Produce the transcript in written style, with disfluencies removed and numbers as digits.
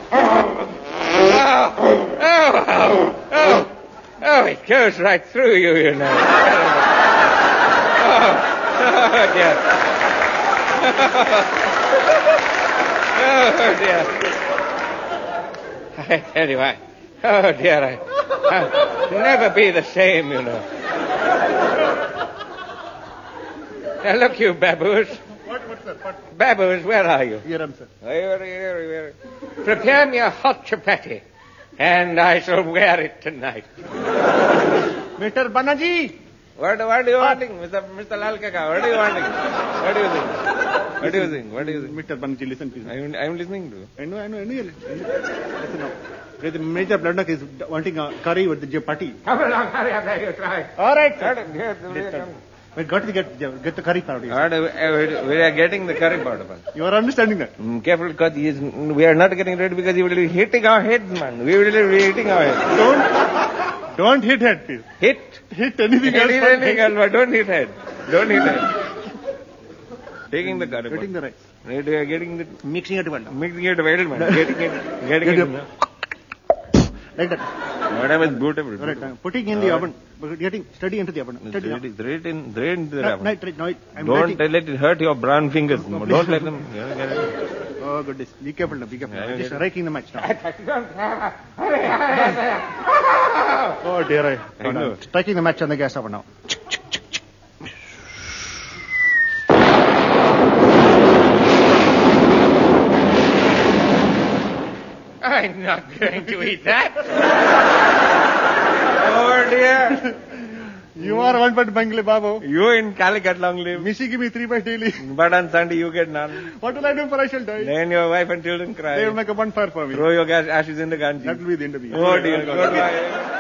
Oh, it goes right through you, you know. Oh, dear. Oh, dear. I tell you, oh, dear, I'll never be the same, you know. Now, look, you baboos. What's that? What? Baboos, where are you? Here, sir. Here. Prepare me a hot chapati, and I shall wear it tonight. Mr. Banaji! What are you wanting, Mr. Lal Kaka? What are you wanting? What do you think? Mr. Banaji, listen, please. I am listening to you. I know. Listen now. The Major Blandak is wanting a curry with the chapati. Come along, hurry up, you try. All right, sir. Here. We got to get the curry powder. We are getting the curry powder. You are understanding that? Careful, because we are not getting ready because he will be hitting our heads, man. We will be hitting our heads. Don't hit head, please. Hit anything else. Hit anything else, but don't hit head. Taking the curry powder. Getting the rice. We are getting the... Mixing it well. Mixing it well, man. Getting it. Like that. Madam is beautiful. All right, putting in the oven. Getting steady into the oven. Steady into the oven. Don't let it hurt your brown fingers. No, don't let them... Oh, goodness. Be careful now. Just raking the match now. Oh, dear. I know. Striking the match on the gas oven now. I'm not going to eat that. Oh, dear. You are one but Bengali Babu. You in Calicut long live. Missy give me 3 bites daily. But on Sunday you get none. What will I do for I shall die? Then your wife and children cry. They will make a bonfire for me. Throw your ashes in the Ganges. That will be the end of me. Oh, dear. Goodbye.